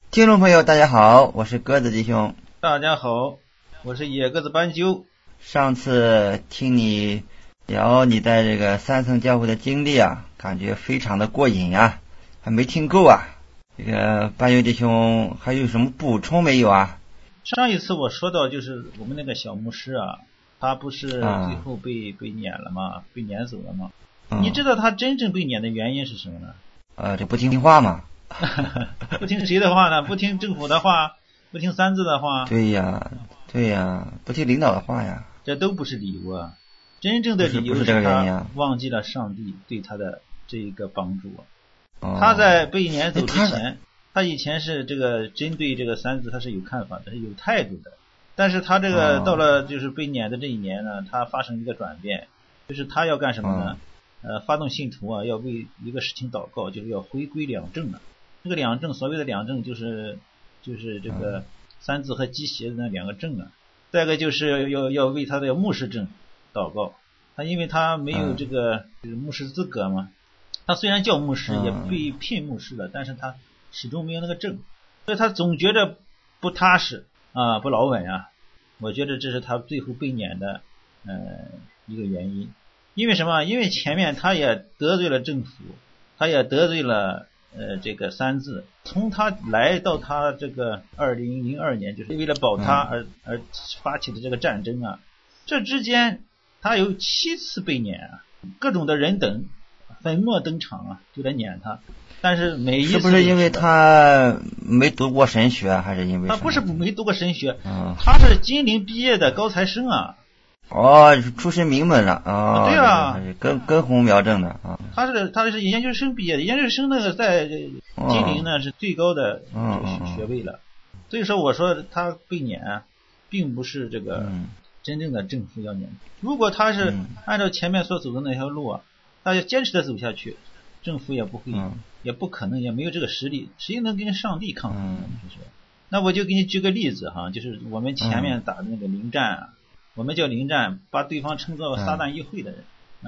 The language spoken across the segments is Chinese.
听众朋友大家好，我是鸽子弟兄。 大家好，我是野鸽子斑鸠。 上次听你聊你在这个三层教会的经历啊，感觉非常的过瘾啊，还没听够啊。这个斑鸠弟兄还有什么补充没有啊？ 上一次我说到就是我们那个小牧师啊，他不是最后被撵了吗？被撵走了吗？你知道他真正被撵的原因是什么呢？ 这不听话嘛。 不听谁的话呢？不听政府的话，不听三字的话。 对呀，不听领导的话呀。 这都不是理由啊！真正的理由是他忘记了上帝对他的这一个帮助啊。他在被撵走之前，他以前是这个针对这个三字他是有看法的，是有态度的。但是他这个到了就是被撵的这一年呢，他发生一个转变，就是他要干什么呢？发动信徒啊，要为一个事情祷告，就是要回归两正了。这个两正，所谓的两正就是这个三字和鸡邪的那两个正啊。再一个就是要为他的牧师证祷告，他因为他没有这个牧师资格嘛，他虽然叫牧师，也被聘牧师了，但是他始终没有那个证，所以他总觉得不踏实啊，不牢稳啊。我觉得这是他最后被撵的一个原因。因为什么？因为前面他也得罪了政府，他也得罪了这个三字。从他来到他这个2002年，就是为了保他而发起的这个战争啊，这之间他有7次被撵啊，各种的人等粉墨登场啊，就来撵他。但是每一次是不是因为他没读过神学，还是因为他不是没读过神学，他是金陵毕业的高材生啊。 出身名门了啊！ 对啊， 根红苗正的啊。 他是研究生毕业的，研究生那个在金陵呢是最高的学位了。所以说我说他被撵，并不是这个真正的政府要撵。如果他是按照前面所走的那条路啊，他要坚持的走下去，政府也不会，也不可能，也没有这个实力，谁能跟上帝抗衡呢？那我就给你举个例子哈，就是我们前面打的那个临战啊。我们叫临战，把对方称作撒旦议会的人。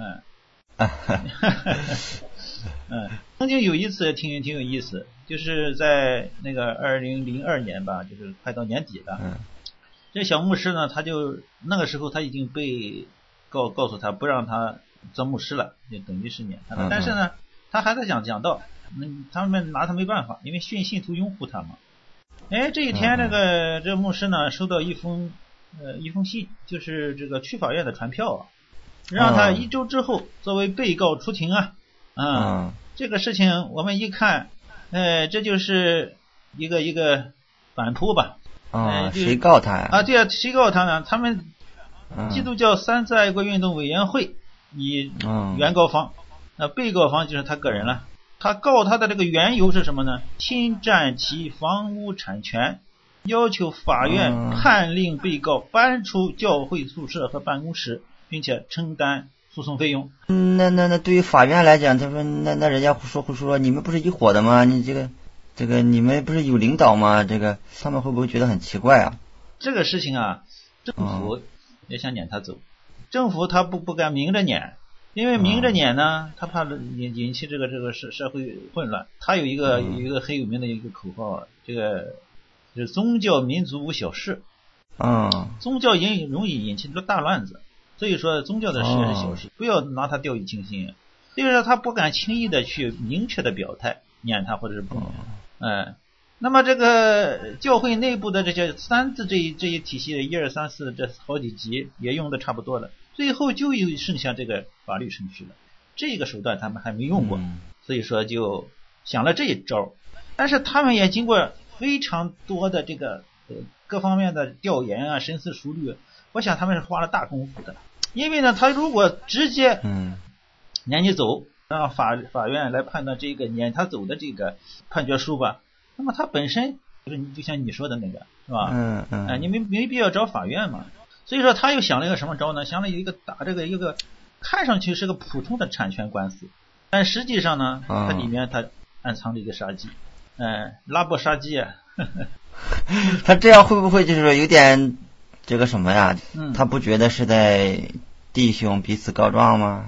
曾经有一次挺有意思，就是在那个2002年吧，就是快到年底了。这小牧师呢，他就那个时候他已经被告诉他不让他做牧师了，就等于是撵他了。但是呢，他还在讲道，他们拿他没办法，因为信徒拥护他嘛。这一天这牧师呢收到一封信，就是这个区法院的传票啊，让他1周之后作为被告出庭啊。这个事情我们一看，这就是一个反扑吧。 谁告他呀？ 对啊，谁告他呢？他们基督教三次爱国运动委员会以原告方，被告方就是他个人了。他告他的这个缘由是什么呢？侵占其房屋产权，要求法院判令被告搬出教会宿舍和办公室，并且承担诉讼费用。 那对于法院来讲，他说那人家会说你们不是一伙的吗？你这个你们不是有领导吗？这个他们会不会觉得很奇怪啊？ 这个事情啊，政府也想撵他走，政府他不敢明着撵，因为明着撵呢，他怕引起这个社会混乱。他有一个很有名的一个口号啊，这个就是宗教民族无小事。宗教容易引起大乱子，所以说宗教的事是小事，不要拿它掉以轻心。所以说他不敢轻易的去明确的表态撵他或者是不撵。那么这个教会内部的这些三字这一体系1、2、3、4这好几级也用的差不多了，最后就剩下这个法律程序了。这个手段他们还没用过，所以说就想了这一招。但是他们也经过非常多的这个各方面的调研啊，深思熟虑，我想他们是花了大功夫的。因为呢，他如果直接撵你走，让法院来判断这个撵他走的这个判决书吧，那么他本身就像你说的那个是吧？你没必要找法院嘛。所以说他又想了一个什么招呢？想了一个打这个一个看上去是个普通的产权官司，但实际上呢，它里面它暗藏着一个杀机，拉布杀鸡啊。 他这样会不会就是说有点这个什么呀？他不觉得是在弟兄彼此告状吗？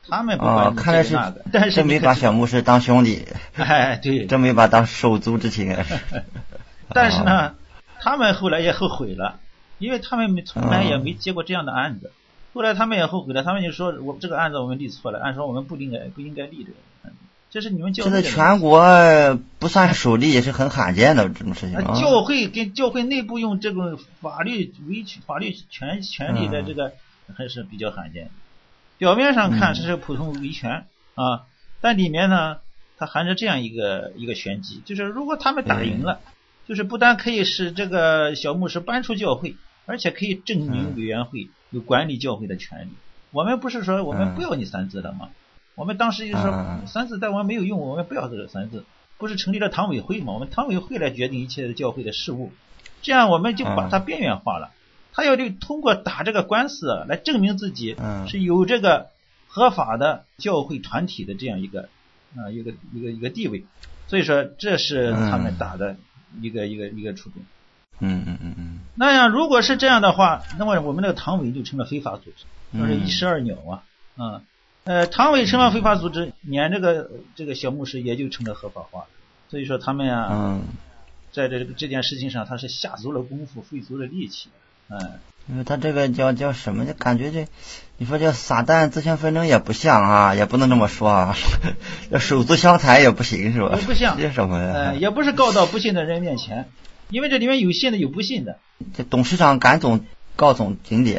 他们不管看来是那个，但是真没把小牧师当兄弟， 哎，对， 真没把当手足之情。 但是呢，他们后来也后悔了，因为他们从来也没接过这样的案子。后来他们也后悔了，他们就说我这个案子我们立错了，按说我们不应该立这个案子，这是你们教会的。 这在全国不算首例，也是很罕见的这种事情。 教会跟教会内部用这种法律权利的这个还是比较罕见的。表面上看这是普通维权啊，但里面呢，它含着这样一个玄机，就是如果他们打赢了，就是不但可以使这个小牧师搬出教会，而且可以证明委员会有管理教会的权利。我们不是说我们不要你三字了吗？我们当时就说三字在我们没有用，我们不要这个三字，不是成立了堂委会吗？我们堂委会来决定一切的教会的事务，这样我们就把它边缘化了。他要通过打这个官司来证明自己是有这个合法的教会团体的这样一个地位，所以说这是他们打的一个初衷。那样如果是这样的话，那么我们那个堂委就成了非法组织，说是12鸟啊。堂委成了非法组织，撵这个小牧师也就成了合法化。所以说他们在这件事情上，他是下足了功夫，费足了力气。 因为他这个叫什么？就感觉这，你说叫撒旦自相纷争也不像啊，也不能这么说啊。要手足相残也不行是吧？ 也不像， 这什么呀？ 也不是告到不信的人面前，因为这里面有信的有不信的。 这董事长赶总告总经理，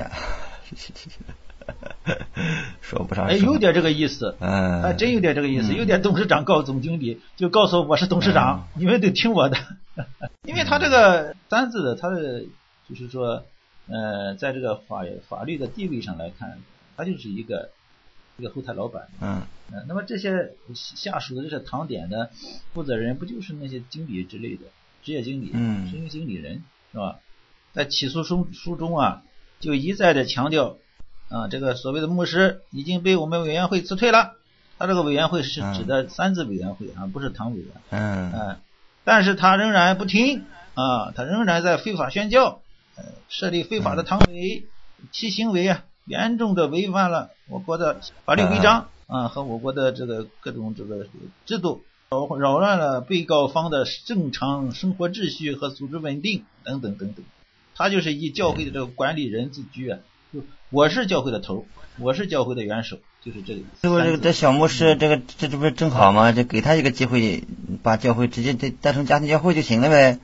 说不上。 有点这个意思。真有点这个意思，有点董事长告总经理，就告诉我是董事长，你们得听我的。因为他这个三字的，他的就是说。在这个法律的地位上来看，他就是一个后台老板。那么这些下属的这些堂点的负责人，不就是那些经理之类的职业经理、执行经理人，是吧？在起诉书中就一再的强调这个所谓的牧师已经被我们委员会辞退了。他这个委员会是指的三字委员会不是堂委员。但是他仍然不听他仍然在非法宣教。设立非法的堂委，其行为严重的违反了我国的法律规章和我国的这个各种这个制度，扰乱了被告方的正常生活秩序和组织稳定等等等等。他就是以教会的这个管理人自居就我是教会的头，我是教会的元首，就是这个意思。 这小牧师这不是正好吗？这给他一个机会，把教会直接带成家庭教会就行了呗。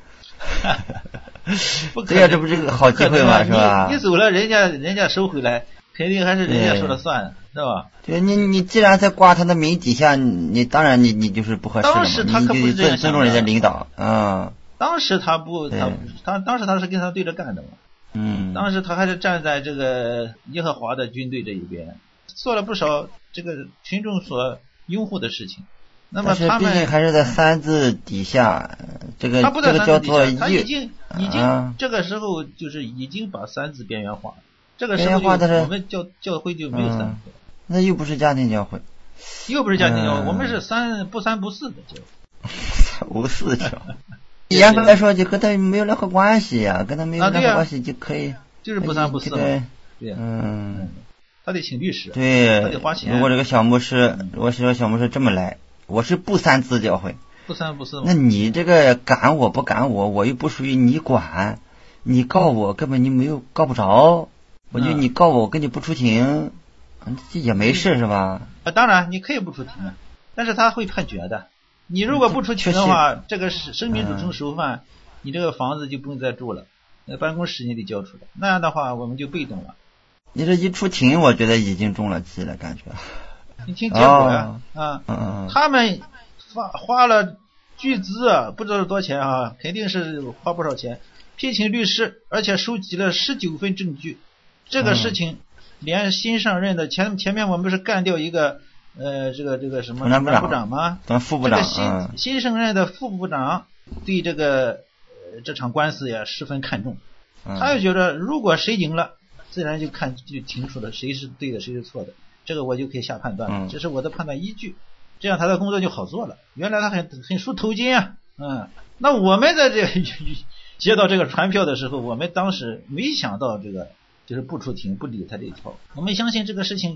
对呀，这不是个好机会吗？是吧？ 你走了，人家收回来，肯定还是人家说了算，是吧？ 对，你既然在挂他的名底下，你当然你就是不合适了嘛。 当时他可不是这样尊重人家领导当时他不，当时他是跟他对着干的嘛。当时他还是站在这个耶和华的军队这一边，做了不少这个群众所拥护的事情。那么他们毕竟还是在三字底下，这个叫做他已经这个时候就是已经把三字边缘化了。这个时候我们教会就没有三字。 那又不是家庭教会， 我们是不三不四的教会。 三不四教会。严格来说就跟他没有任何关系跟他没有任何关系就可以。 就是不三不四嘛。对。他得请律师。 对。 他得花钱。 如果这个小牧师这么来。我是不三字教会， 不三不四。 那你这个赶我不赶我又不属于你管，你告我根本你没有告不着，我就你告我跟你不出庭，这也没事是吧？ 当然你可以不出庭，但是他会判决的。你如果不出庭的话，这个生命组成熟犯，你这个房子就不用再住了，办公室你得交出来。那样的话我们就被动了。 你这一出庭，我觉得已经中了计了，感觉。 你听结果他们花了巨资不知道多少钱肯定是花不少钱，聘请律师，而且收集了19份证据。这个事情连新上任的前面我们不是干掉一个这个什么部长吗？ 副部长。 这个新上任的副部长对这个这场官司也十分看重，他就觉得如果谁赢了，自然就清楚了谁是对的谁是错的。这个我就可以下判断了，这是我的判断依据，这样他的工作就好做了。原来他很输头巾那我们在这接到这个传票的时候，我们当时没想到这个就是不出庭不理他这一套，我们相信这个事情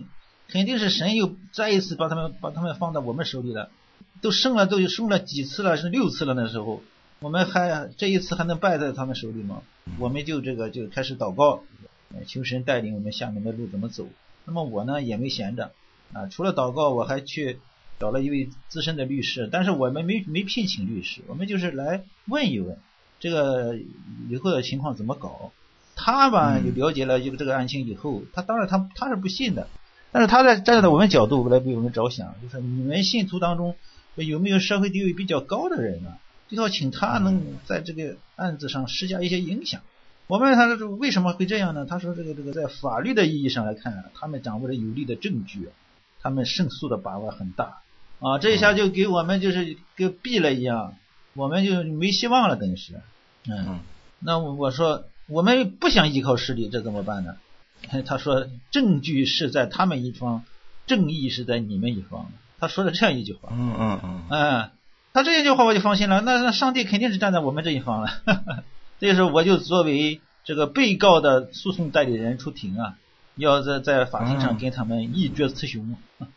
肯定是神又再一次把他们放到我们手里了，都生了几次了，是6次了，那时候我们这一次还能败在他们手里吗？我们就开始祷告，求神带领我们下面的路怎么走。那么我呢也没闲着啊，除了祷告，我还去找了一位资深的律师，但是我们没聘请律师，我们就是来问一问这个以后的情况怎么搞。他吧就了解了这个案情以后，他当然他是不信的，但是他站在我们角度来为我们着想，就是你们信徒当中有没有社会地位比较高的人呢？最好请他能在这个案子上施加一些影响。我问他说为什么会这样呢？他说这个在法律的意义上来看，他们掌握了有力的证据，他们胜诉的把握很大啊，这一下就给我们就是跟毙了一样，我们就没希望了，等于是。那我说我们不想依靠势力，这怎么办呢？他说证据是在他们一方，正义是在你们一方。他说了这样一句话。他这一句话我就放心了，那上帝肯定是站在我们这一方了。这时候我就作为这个被告的诉讼代理人出庭啊，要在法庭上跟他们一决雌雄。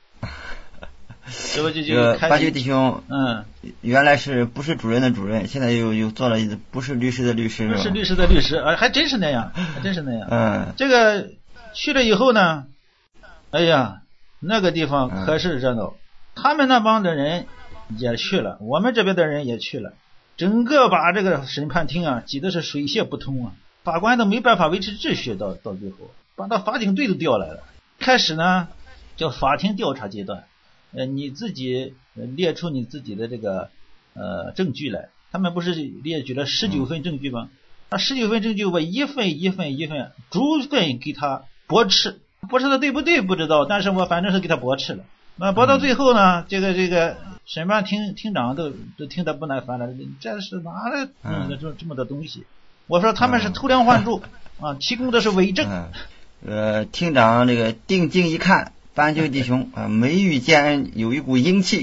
这不就八九弟兄，原来不是主任的主任，现在又做了不是律师的律师， 不是律师的律师，还真是那样，这个去了以后呢，哎呀，那个地方可是热闹，他们那帮的人也去了，我们这边的人也去了，整个把这个审判厅啊挤得是水泄不通啊，法官都没办法维持秩序，到最后把他法警队都调来了。开始呢叫法庭调查阶段，你自己列出你自己的这个证据来，他们不是列举了19份证据吗？他19份证据我一份逐份给他驳斥的对不对不知道，但是我反正是给他驳斥了。那驳到最后呢，这个审判厅长都听得不耐烦了，这是哪来这么多东西？我说他们是偷梁换柱啊，提供的是伪证。 厅长这个定睛一看，八九弟兄眉宇间恩，有一股英气。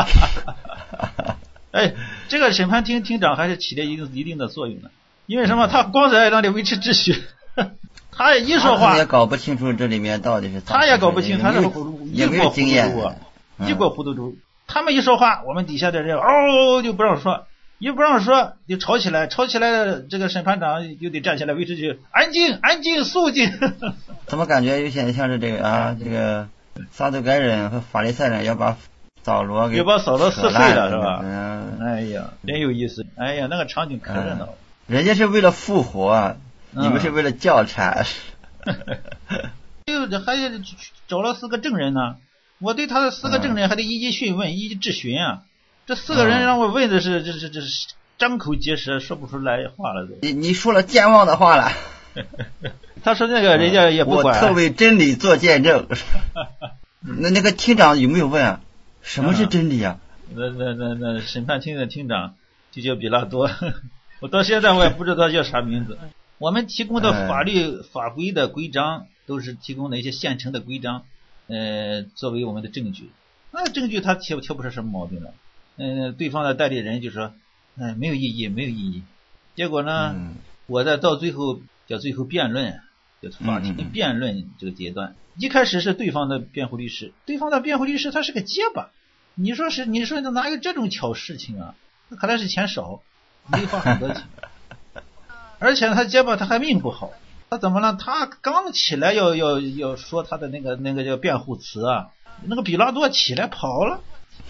哎，这个审判厅长还是起了一定的作用的，因为什么？他光在那里维持秩序。他一说话， 他也搞不清楚这里面到底是。 他也搞不清，他是也没有经验， 一锅糊涂猪。他们一说话，我们底下的人就不让说，一不让说就吵起来了。这个审判长就得站起来维持秩序，安静，肃静。 怎么感觉有些像是这个撒都该人和法利赛人要把扫罗给把扫罗撕碎了，是吧？哎呀，真有意思。哎呀，那个场景可热闹。 人家是为了复活。你们是为了教产。 还找了4个证人呢，我对他的4个证人还得一一讯问，一一质询啊。这4个人让我问的是这张口结舌，说不出来话了都。 你说了健忘的话了。 他说那个人家也不管。 我特为真理做见证。那个厅长有没有问啊？什么是真理啊？ 那审判厅的厅长就叫比拉多。我到现在我也不知道他叫啥名字。我们提供的法律法规的规章都是提供的一些现成的规章，作为我们的证据。那证据他挑不出什么毛病了。对方的代理人就说，没有意义。结果呢，我到最后辩论，就法庭的辩论这个阶段，一开始是对方的辩护律师他是个结巴，你说哪有这种巧事情啊？那看来是钱少，没花很多钱。而且他结巴他还命不好，他怎么了？他刚起来要说他的那个叫辩护词啊，那个比拉多起来跑了。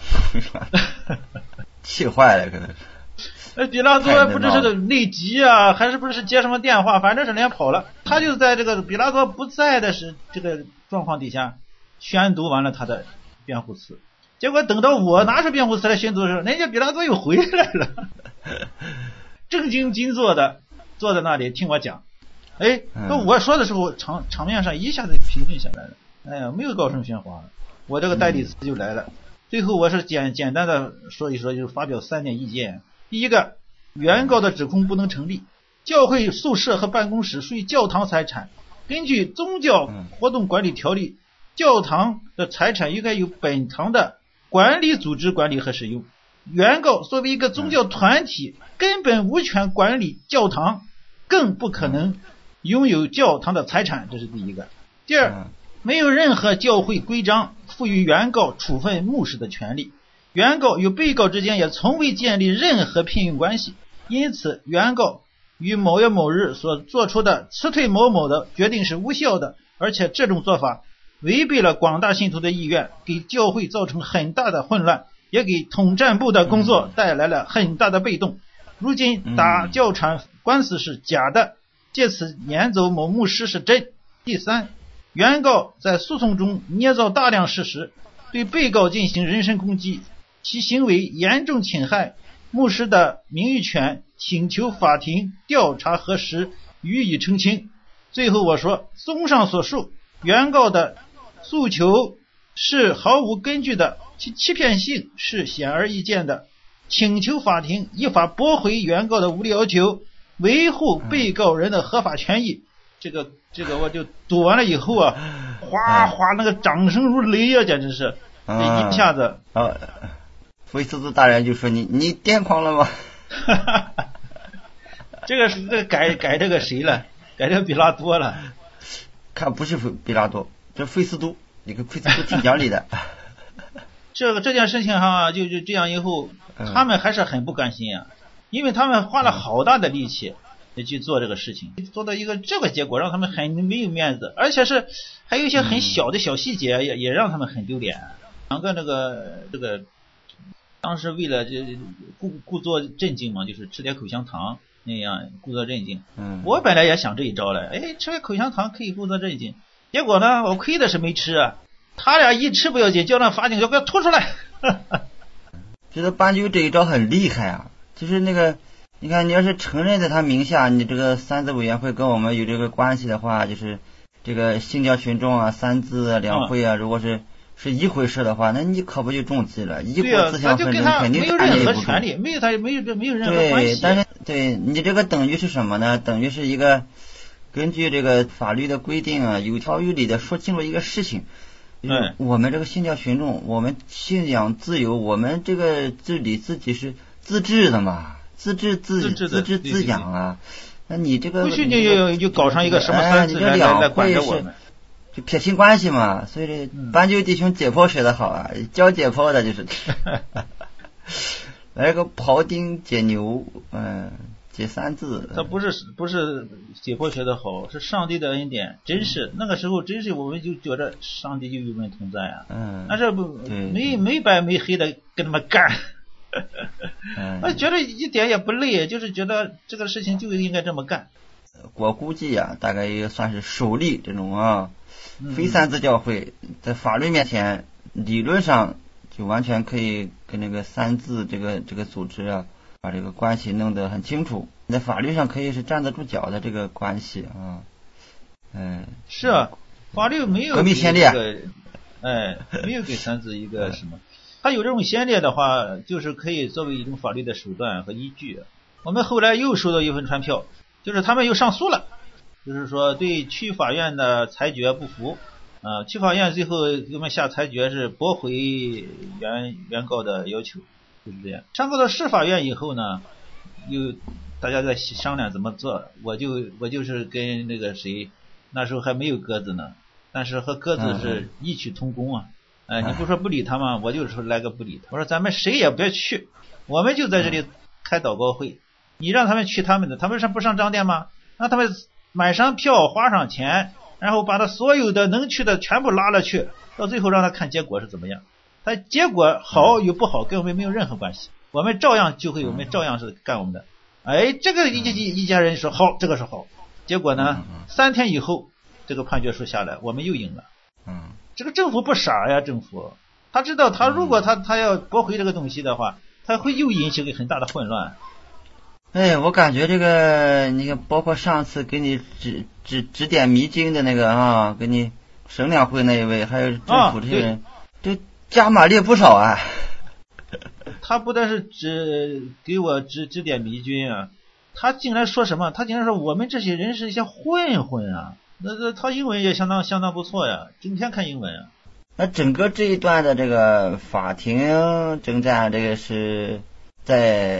气坏了可能是。 比拉多不知是内急啊，还是不是接什么电话，反正是连跑了。他就在这个比拉多不在的这个状况底下宣读完了他的辩护词，结果等到我拿着辩护词来宣读的时候，人家比拉多又回来了。正经经坐在那里听我讲。我说的时候场面上一下子平静下来了。哎呀，没有高声喧哗，我这个代理词就来了。最后我是简单的说一说，就是发表3点意见。第一个，原告的指控不能成立，教会宿舍和办公室属于教堂财产，根据宗教活动管理条例，教堂的财产应该由本堂的管理组织管理和使用，原告作为一个宗教团体根本无权管理教堂，更不可能拥有教堂的财产，这是第一个。第二， 没有任何教会规章赋予原告处分牧师的权利，原告与被告之间也从未建立任何聘用关系，因此原告于某月某日所做出的辞退某某的决定是无效的，而且这种做法违背了广大信徒的意愿，给教会造成很大的混乱，也给统战部的工作带来了很大的被动。如今打教产官司是假的，借此撵走某牧师是真。第三，原告在诉讼中捏造大量事实，对被告进行人身攻击，其行为严重侵害牧师的名誉权，请求法庭调查核实，予以澄清。最后我说，综上所述，原告的诉求是毫无根据的，其欺骗性是显而易见的，请求法庭依法驳回原告的无理要求，维护被告人的合法权益。这个我就读完了以后啊，哗哗那个掌声如雷啊，简直是这一下子。 菲斯都大人就说你癫狂了吗？ 这个改这个谁了？改这个比拉多了。 看不是比拉多，这菲斯都，你看菲斯都挺讲理的。 这件事情哈，就这样以后，他们还是很不甘心啊，因为他们花了好大的力气去做这个事情，做到一个这个结果，让他们很没有面子，而且是还有一些很小的小细节也让他们很丢脸。两个这个当时为了故作镇静嘛，就是吃点口香糖那样故作镇静。我本来也想这一招了，吃点口香糖可以故作镇静，结果呢，我亏的是没吃啊。他俩一吃不要紧，叫那法警要给他吐出来。 觉得斑鸠这一招很厉害啊，就是那个你看，你要是承认在他名下，你这个三自委员会跟我们有这个关系的话，就是这个信教群众啊、三自两会啊，如果是一回事的话，那你可不就中计了？一国自相纷争，肯定没有任何权利，没有任何关系。 对，但是对你这个等于是什么呢？等于是一个根据这个法律的规定啊，有条有理的说清楚一个事情。我们这个信教群众，我们信仰自由，我们这个治理自己是自治的嘛。自治自养啊，那你这个不许你就搞上一个什么三自来管着我们， 就撇清关系嘛。所以这斑鸠弟兄解剖学的好啊，教解剖的就是来个庖丁解牛，解三字。 他不是解剖学的好，是上帝的恩典，真是那个时候真是我们就觉得上帝就与我们同在啊。但是没白没黑的跟他们干。我觉得一点也不累，就是觉得这个事情就应该这么干。 我估计啊，大概也算是首例这种啊，非三自教会在法律面前理论上就完全可以跟那个三自这个组织啊，把这个关系弄得很清楚，在法律上可以是站得住脚的这个关系啊。 是啊，法律没有革命先烈， 没有给三自一个什么。他有这种先烈的话，就是可以作为一种法律的手段和依据。我们后来又收到一份传票，就是他们又上诉了，就是说对区法院的裁决不服，区法院最后给我们下裁决是驳回原告的要求，就是这样。上告到市法院以后呢，又大家在商量怎么做，我就是跟那个谁，那时候还没有鸽子呢，但是和鸽子是异曲同工啊。你不说不理他吗？我就说来个不理他。我说咱们谁也别去，我们就在这里开祷告会。你让他们去他们的，他们不上章店吗？让他们买上票，花上钱，然后把他所有的能去的全部拉了去，到最后让他看结果是怎么样。他结果好与不好跟我们没有任何关系，我们照样是干我们的。这个一家人说好，这个是好。结果呢，3天以后这个判决书下来，我们又赢了。这个政府不傻呀，政府他知道，他如果他要驳回这个东西的话，他会又引起一个很大的混乱。 我感觉这个你看，包括上次给你指点迷津的那个啊，给你省两会那一位，还有政府这些人，这加码列不少啊。 他不但是给我指点迷津啊，他竟然说什么？他竟然说我们这些人是一些混混啊。那他英文也相当不错呀，整天看英文啊。 那整个这一段的这个法庭征战，这个是在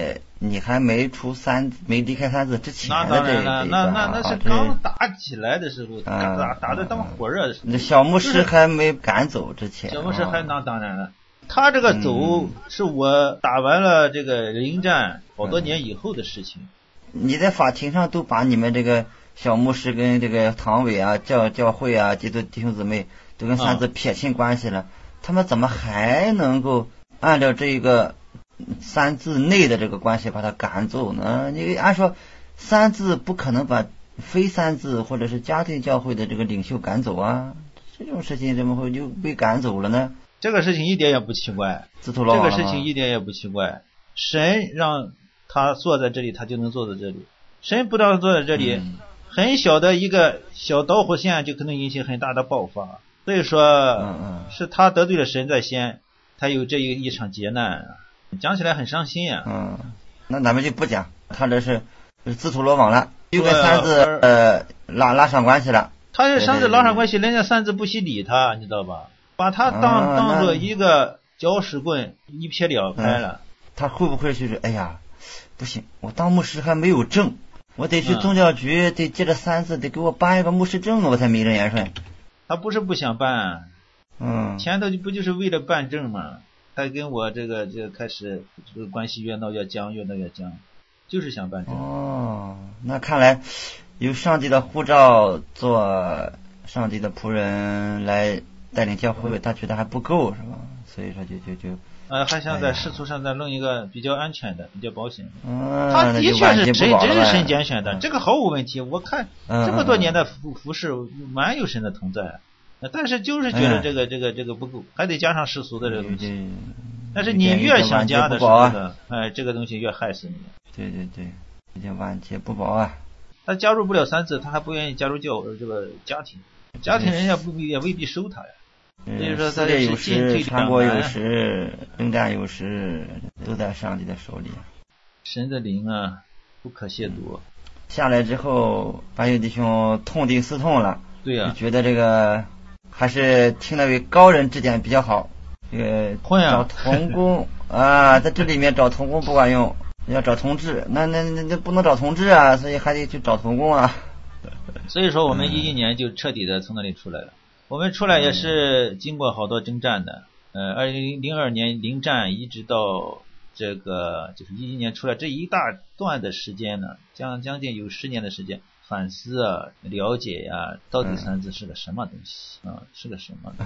你还没离开三字之前的那当然了，那是刚打起来的时候，打的当火热的时候。 那小牧师还没赶走之前。 小牧师那当然了，他这个走是我打完了这个临战好多年以后的事情。 你在法庭上都把你们这个小牧师跟这个堂委啊、教会啊、基督弟兄姊妹都跟三字撇清关系了，他们怎么还能够按照这个三字内的这个关系把他赶走呢？你按说三字不可能把非三字或者是家庭教会的这个领袖赶走啊，这种事情怎么会就被赶走了呢？ 这个事情一点也不奇怪，这个事情一点也不奇怪。神让他坐在这里，他就能坐在这里。神不让坐在这里，很小的一个小导火线就可能引起很大的爆发。所以说，是他得罪了神在先，他有这一场劫难。讲起来很伤心啊。 那咱们就不讲，他这是自投罗网了，又跟三字拉上关系了。 他是三字拉上关系，人家三字不惜理他，你知道吧？把他当做一个搅屎棍，一撇了开了。 他会不会就是哎呀，不行，我当牧师还没有证，我得去宗教局，得借着三字得给我办一个牧师证，我才名正言顺。 他不是不想办，前头不就是为了办证吗？他跟我这个开始这个关系越闹越僵，就是想办证。 那看来有上帝的呼召，做上帝的仆人来带领教会，他觉得还不够，是吧？所以说就还想在仕途上再弄一个比较安全的、比较保险的。他的确是真是神拣选的，这个毫无问题。我看这么多年的服侍，蛮有神的同在。但是就是觉得这个不够，还得加上世俗的这个东西。但是你越想加的时候呢，这个东西越害死你。 对，有点晚节不保啊。 他加入不了三字，他还不愿意加入这个家庭人家也未必收他呀。所以说他有时传播有时征战有时都在上帝的手里。 神的灵啊，不可亵渎。 下来之后，八友弟兄痛定思痛了。 对呀， 就觉得这个还是听那位高人指点比较好。这个找童工在这里面找童工不管用，要找同志，那不能找同志啊，所以还得去找童工啊。 所以说我们11年就彻底的从那里出来了。我们出来也是经过好多征战的。2002年临战一直到这个就是11年出来这一大段的时间呢，将近有10年的时间。反思啊，了解呀，到底三字是个什么东西是个什么？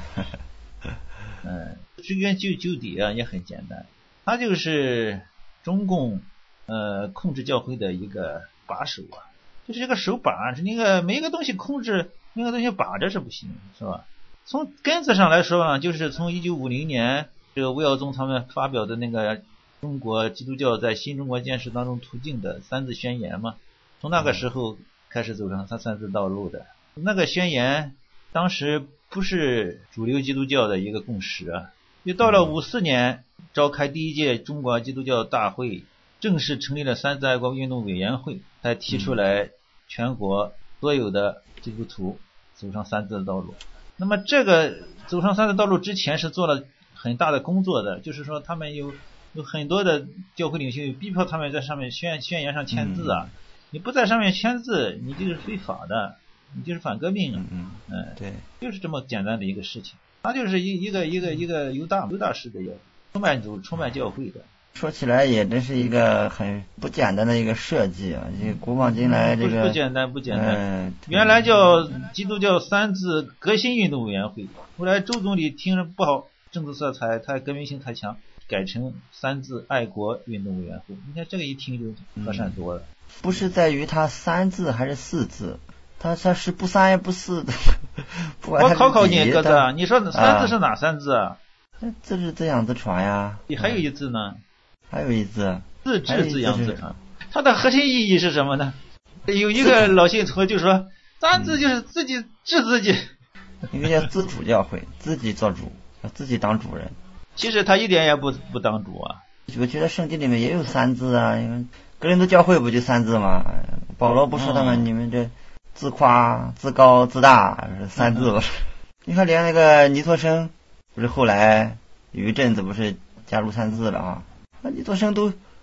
追根究底啊，也很简单，它就是中共控制教会的一个把手啊，就是这个手把，那个每一个东西控制，那个东西把着是不行，是吧？从根子上来说呢，就是从1950年这个吴耀宗他们发表的那个中国基督教在新中国建设当中途径的三字宣言嘛，从那个时候开始走上他三字道路的。那个宣言当时不是主流基督教的一个共识啊，就到了54年召开第一届中国基督教大会，正式成立了三字爱国运动委员会，才提出来全国所有的基督徒走上三字的道路。那么这个走上三字道路之前是做了很大的工作的，就是说他们有很多的教会领袖逼迫他们在上面宣言上签字啊，你不在上面签字，你就是非法的，你就是反革命啊。 对， 就是这么简单的一个事情。他就是一个犹大式的充满教会的。 说起来也真是一个很不简单的一个设计啊！这古往今来这个不简单。原来叫基督教三字革新运动委员会，后来周总理听着不好，政治色彩太革命性太强，改成三字爱国运动委员会。你看这个一听就和善多了。 不是在于它三字还是四字，它是不三也不四的。不管我考你哥子，你说三字是哪三字啊？ 自治自养自传呀。 还有一字呢？ 还有一字自治自养自传。它的核心意义是什么呢？有一个老信徒就说，三字就是自己治自己。 一个叫自主教会，自己做主，自己当主人。 其实他一点也不当主啊。 我觉得圣经里面也有三字啊，哥林多教会不就三字吗？保罗不说他们你们这自夸自高自大三字吧。你看连那个尼托生不是后来有一阵子不是加入三字了啊？尼托生都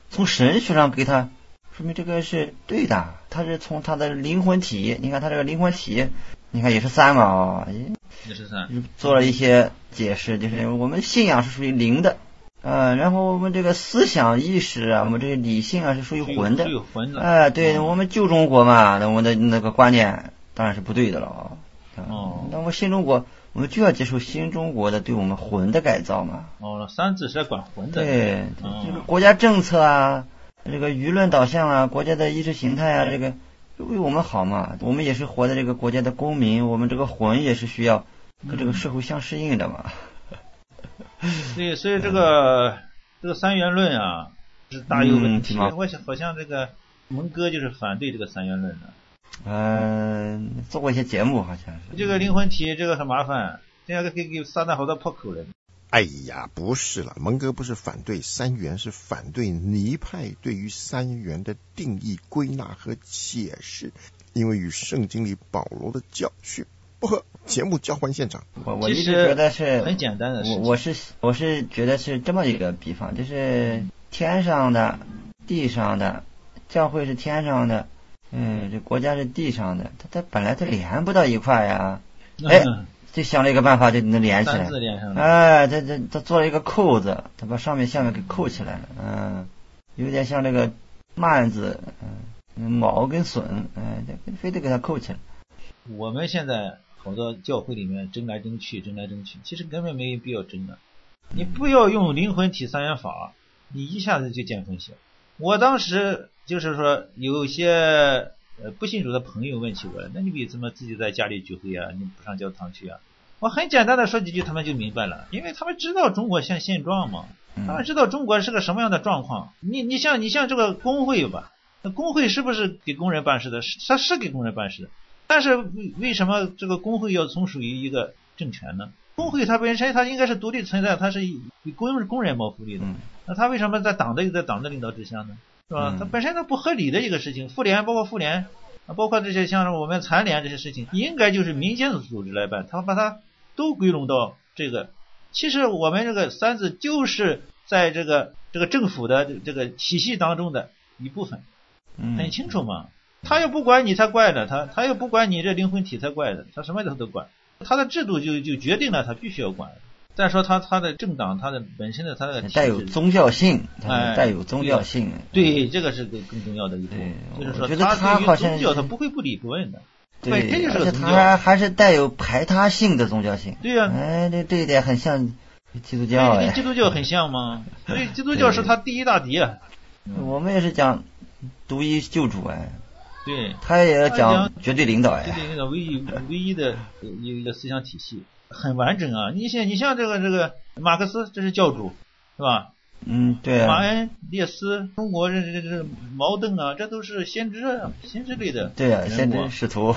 从神学上给他说明这个是对的，他是从他的灵魂体，你看他这个灵魂体，你看也是三嘛， 也是三， 做了一些解释，就是我们信仰是属于灵的，然后我们这个思想意识啊，我们这个理性啊是属于魂的，对，我们旧中国嘛，那我们的那个观念当然是不对的了那么新中国，我们就要接受新中国的对我们魂的改造嘛。 三字是在管魂的。 对，这个国家政策啊，这个舆论导向啊，国家的意识形态啊，这个为我们好嘛。我们也是活在这个国家的公民，我们这个魂也是需要跟这个社会相适应的嘛。 对，所以这个三元论啊是大有问题。我想好像这个蒙哥就是反对这个三元论的。 做过一些节目好像是。 这个灵魂体这个很麻烦，这个给撒旦好多破口了。 哎呀，不是了，蒙哥不是反对三元，是反对尼派对于三元的定义、归纳和解释，因为与圣经里保罗的教训不合。节目交换现场， 我一直觉得是很简单的事情。 我是觉得是这么一个比方，就是天上的、地上的，教会是天上的，这国家是地上的，它本来它连不到一块呀，就想了一个办法就能连起来， 三字连上了。 他做了一个扣子，他把上面下面给扣起来了，有点像这个蔓字，卯跟笋，非得给它扣起来。 我们现在好多教会里面争来争去，其实根本没必要争的。你不要用灵魂体三元法，你一下子就见分晓。我当时就是说，有些不信主的朋友问起我，那你为什么自己在家里聚会啊？你不上教堂去啊？我很简单的说几句，他们就明白了，因为他们知道中国现状嘛，他们知道中国是个什么样的状况。你像这个工会吧，那工会是不是给工人办事的？他是给工人办事的。但是为什么这个工会要从属于一个政权呢？工会它本身它应该是独立存在，它是以工人谋福利的。那它为什么在党的领导之下呢？是吧？它本身它不合理的一个事情。包括妇联，包括这些像我们残联这些事情，应该就是民间组织来办，他把它都归拢到这个。其实我们这个三字就是在这个政府的这个体系当中的一部分，很清楚嘛。他又不管你才怪呢，他又不管你这灵魂体才怪的，他什么都管，他的制度就决定了他必须要管。再说他的政党，他的本身的他的带有宗教性，带有宗教性。 对，这个是更重要的一步，就是说他对于宗教他不会不理不问的。 对，而且他还是带有排他性的宗教性。 对呀， 这一点很像基督教。 跟基督教很像吗？所以基督教是他第一大敌啊。 我们也是讲独一救主对， 他也要讲绝对领导绝对领导唯一的一个思想体系很完整啊。你像这个马克思，这是教主是吧？ 对马恩、列斯，中国这茅盾啊，这都是先知类的。 对啊，先知使徒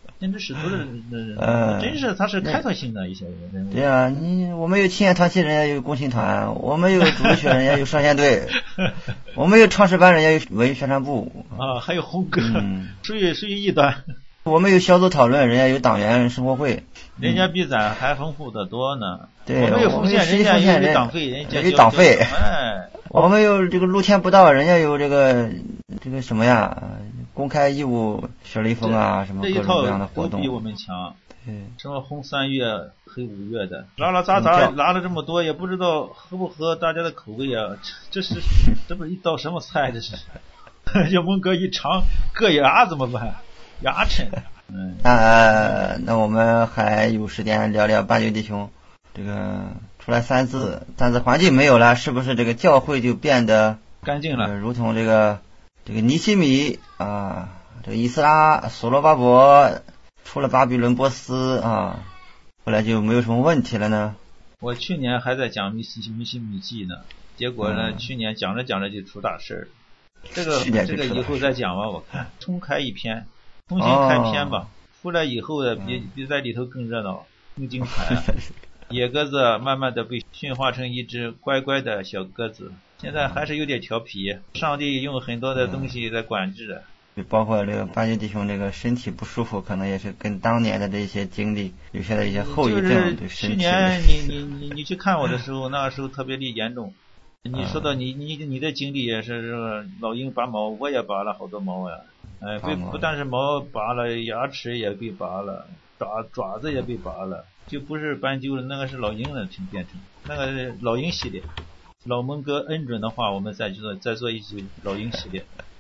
的真是他是开拓性的一些人物。 对啊，我们有青年团契，人家有共青团；我们有主日学，人家有少先队；我们有创始班，人家有文艺宣传部还有红歌，属于异端。 我们有小组讨论，人家有党员生活会， 人家比咱还丰富的多呢。 对， 我们有奉献，人家有党费，人家有党费。我们有这个露天布道，人家有这个什么呀？公开义务学雷锋啊，什么各种各样的活动， 都比我们强。 对， 什么红3月、黑5月的，拉杂拿了这么多，也不知道合不合大家的口味啊！这不是一道什么菜？这是，要蒙哥一尝硌牙怎么办？牙碜。 那我们还有时间聊聊八九弟兄这个出来三字环境没有了，是不是这个教会就变得干净了？ 如同这个尼希米啊，这个以斯拉、所罗巴伯出了巴比伦波斯啊，后来就没有什么问题了呢。 我去年还在讲尼希米记呢，结果呢，去年讲着就出大事。这个以后再讲吧，我看重新开篇吧。出来以后的比在里头更热闹，更精彩。野鸽子慢慢的被驯化成一只乖乖的小鸽子，现在还是有点调皮。上帝用很多的东西在管制的。 包括这个八九弟兄这个身体不舒服，可能也是跟当年的这些经历留下的一些后遗症。对身体。 去年你去看我的时候，那时候特别严重， 你说到你的经历也是这个老鹰拔毛，我也拔了好多毛呀。不但是毛拔了，牙齿也被拔了，爪子也被拔了，就不是斑鸠了，那个是老鹰了，变成那个是老鹰系列。老蒙哥恩准的话，我们再做一期老鹰系列。